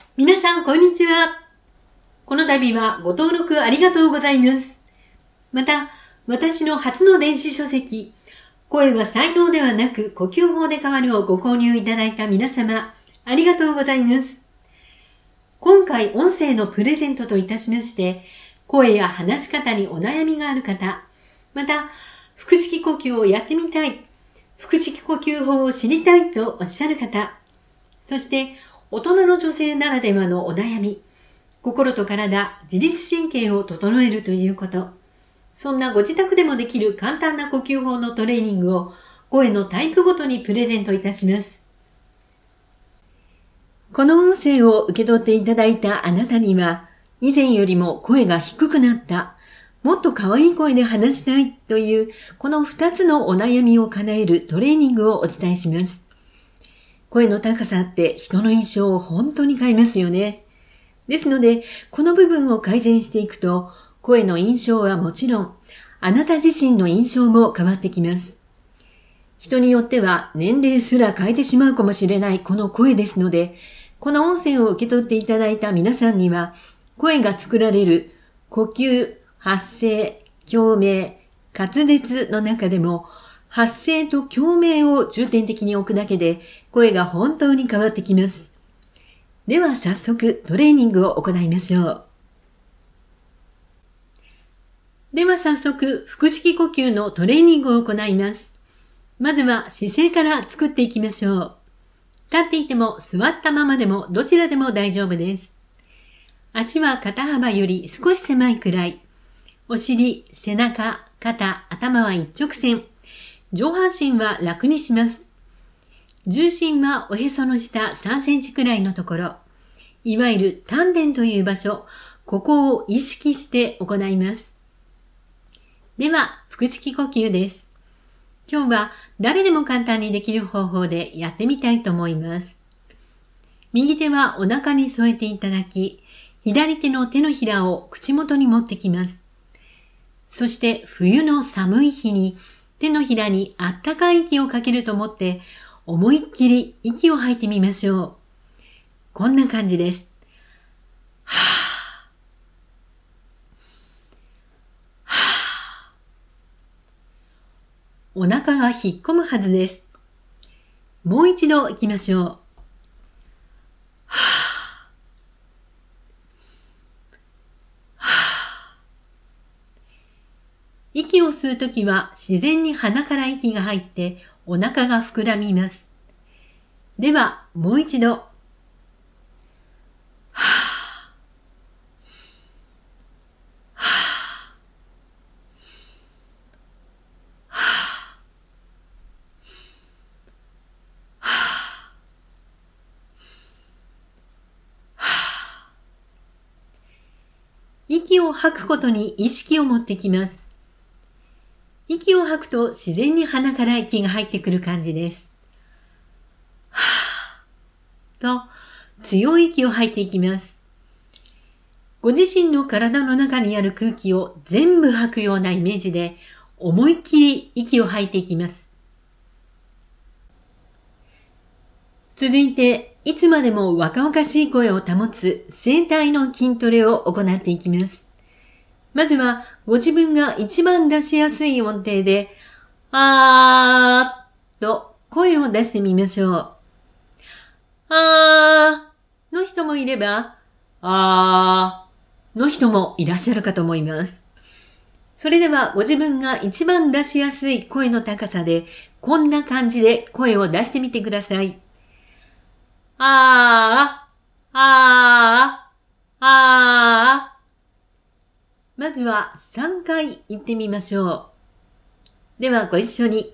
皆さん、こんにちは。この度はご登録ありがとうございます。また、私の初の電子書籍、声は才能ではなく呼吸法で変わるをご購入いただいた皆様、ありがとうございます。今回、音声のプレゼントといたしまして、声や話し方にお悩みがある方、また、腹式呼吸をやってみたい、腹式呼吸法を知りたいとおっしゃる方、そして大人の女性ならではのお悩み、心と体、自律神経を整えるということ、そんなご自宅でもできる簡単な呼吸法のトレーニングを声のタイプごとにプレゼントいたします。この音声を受け取っていただいたあなたには、以前よりも声が低くなった、もっと可愛い声で話したいというこの2つのお悩みを叶えるトレーニングをお伝えします。声の高さって人の印象を本当に変えますよね。ですので、この部分を改善していくと、声の印象はもちろん、あなた自身の印象も変わってきます。人によっては年齢すら変えてしまうかもしれないこの声ですので、この音声を受け取っていただいた皆さんには、声が作られる呼吸、発声、共鳴、滑舌の中でも、発声と共鳴を重点的に置くだけで、声が本当に変わってきます。では早速トレーニングを行いましょう。では早速腹式呼吸のトレーニングを行います。まずは姿勢から作っていきましょう。立っていても座ったままでもどちらでも大丈夫です。足は肩幅より少し狭いくらい。お尻、背中、肩、頭は一直線。上半身は楽にします。重心はおへその下3センチくらいのところ。いわゆる丹田という場所、ここを意識して行います。では、腹式呼吸です。今日は誰でも簡単にできる方法でやってみたいと思います。右手はお腹に添えていただき、左手の手のひらを口元に持ってきます。そして冬の寒い日に手のひらにあったかい息をかけると思って思いっきり息を吐いてみましょう。こんな感じです。はぁはぁ、お腹が引っ込むはずです。もう一度行きましょう。はぁはぁ、息を吸うときは自然に鼻から息が入ってお腹が膨らみます。ではもう一度。はぁはぁはぁ息を吐くことに意識を持ってきます。息を吐くと自然に鼻から息が入ってくる感じです。はぁと強い息を吐いていきます。ご自身の体の中にある空気を全部吐くようなイメージで思いっきり息を吐いていきます。続いて、いつまでも若々しい声を保つ声帯の筋トレを行っていきます。まずは、ご自分が一番出しやすい音程で、あーと声を出してみましょう。あーの人もいれば、あーの人もいらっしゃるかと思います。それではご自分が一番出しやすい声の高さで、こんな感じで声を出してみてください。あー、あー、あー。まずは3回言ってみましょう。ではご一緒に。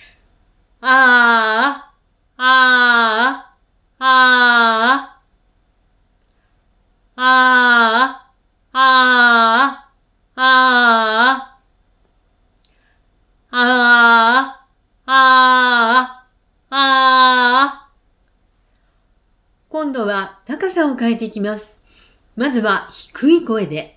あー、あー、あー、あー、あー、あー、あー、あー、あー。今度は高さを変えていきます。まずは低い声で。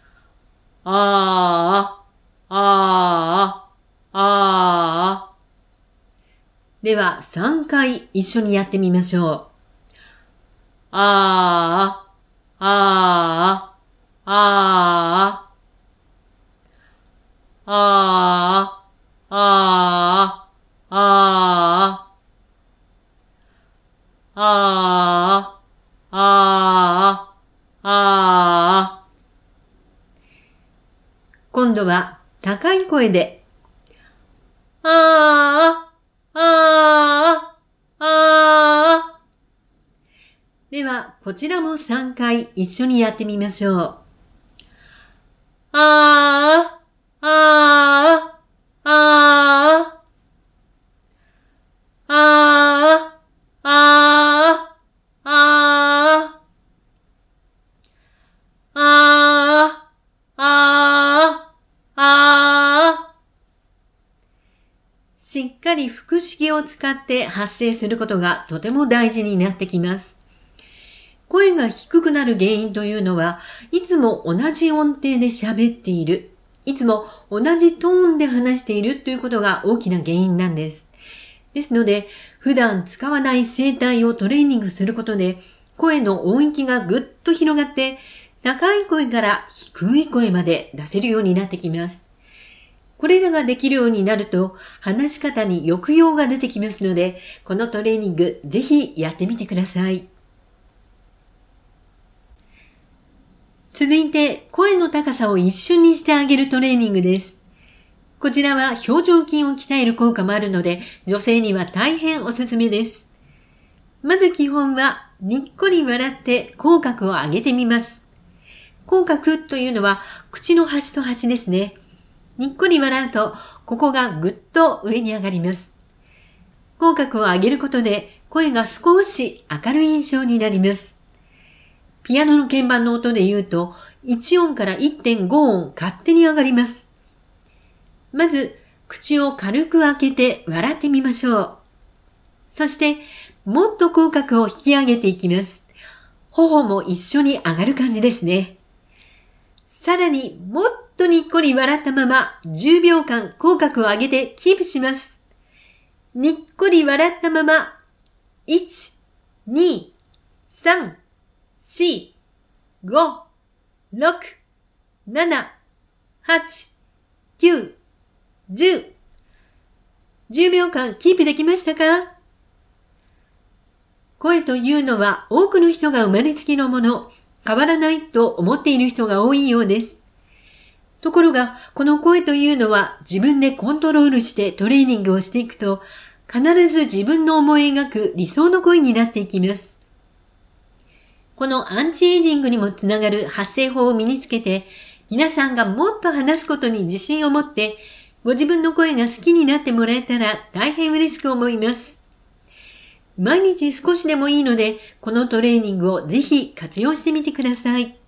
あー、あー、あー。では3回一緒にやってみましょう。 あー、あー、あー、あー、あー、あー、あー、あー、あー。今度は高い声で、あー、あー、あー。では、こちらも3回一緒にやってみましょう。あー、あー、あー、あー、あー、あー、あー、あー、あー。しっかり腹式を使って発声することがとても大事になってきます。声が低くなる原因というのは、いつも同じ音程で喋っている、いつも同じトーンで話しているということが大きな原因なんです。ですので、普段使わない声帯をトレーニングすることで、声の音域がぐっと広がって、高い声から低い声まで出せるようになってきます。これらができるようになると、話し方に抑揚が出てきますので、このトレーニング、ぜひやってみてください。続いて、声の高さを一瞬にしてあげるトレーニングです。こちらは表情筋を鍛える効果もあるので、女性には大変おすすめです。まず基本は、にっこり笑って口角を上げてみます。口角というのは、口の端と端ですね。にっこり笑うと、ここがぐっと上に上がります。口角を上げることで、声が少し明るい印象になります。ピアノの鍵盤の音で言うと、1音から 1.5 音勝手に上がります。まず、口を軽く開けて笑ってみましょう。そして、もっと口角を引き上げていきます。頬も一緒に上がる感じですね。さらに、もっとにっこり笑ったまま、10秒間口角を上げてキープします。にっこり笑ったまま、1、2、3、4、5、6、7、8、9、10。10秒間キープできましたか？声というのは多くの人が生まれつきのもの、変わらないと思っている人が多いようです。ところが、この声というのは自分でコントロールしてトレーニングをしていくと、必ず自分の思い描く理想の声になっていきます。このアンチエイジングにもつながる発声法を身につけて、皆さんがもっと話すことに自信を持って、ご自分の声が好きになってもらえたら大変嬉しく思います。毎日少しでもいいので、このトレーニングをぜひ活用してみてください。